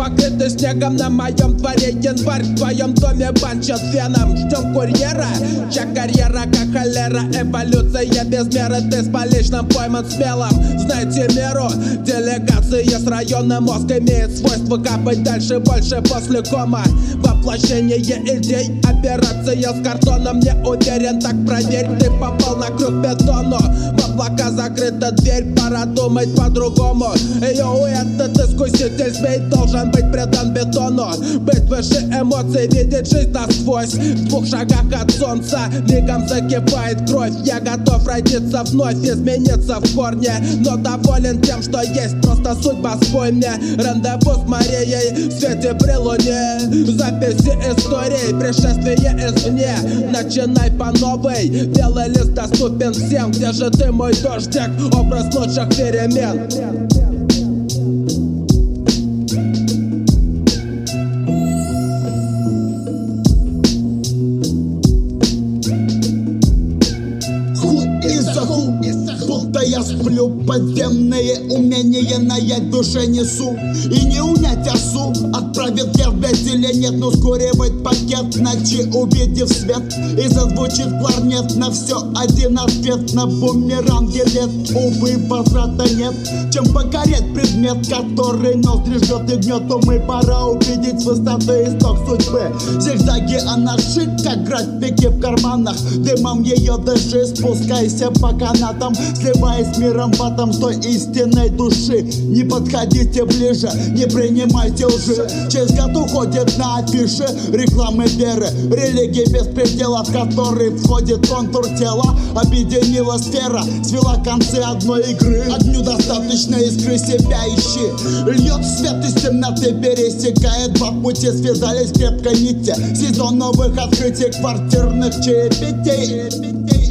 покрыты снегом на моем дворе январь. В твоем доме банчат феном. Ждем курьера, чья карьера как холера. Эволюция без меры, ты с поличным пойман смелым. Знайте меру, делегации с района. Мозг имеет свойство капать дальше, больше после кома. Воплощение идей, операция с картоном. Не уверен, так проверь, ты попал на крюк бетону. В облака закрыта дверь, пора думать по-другому. Йоу, этот искуситель змей должен быть предан бетону. Быть выше эмоций, видеть жизнь насквозь. В 2 шагах от солнца мигом закипает кровь. Я готов родиться вновь, измениться в корне, но доволен тем, что есть, просто судьба спой мне. Рандеву с Марией в свете при луне. Записи историй, пришествие извне. Начинай по новой, белый лист доступен всем. Где же ты, мой дождик, образ лучших перемен? Будто я сплю, подземные умения наять душе несу. И не унять осу, отправит я в бед или нет. Но ускоривать пакет, ночи увидев свет. И зазвучит кларнет, на все один ответ. На бумеранге лет, увы, возврата нет. Чем покорять предмет, который ноздри ждет и гнет. Умы, пора увидеть с высоты исток судьбы. Зигзаги анаршит, как графики в карманах. Дымом ее дыши, спускайся по канатам. Сливаясь с миром в атом той истинной души. Не подходите ближе, не принимайте лжи. Через год уходит на афиши рекламы веры. Религии без предела, в который входит контур тела. Объединила сфера, свела концы одной игры. Огню достаточно искры, себя ищи. Льет свет из темноты, пересекает два пути. Связались крепко нити, сезон новых открытий, квартирных чаепитий.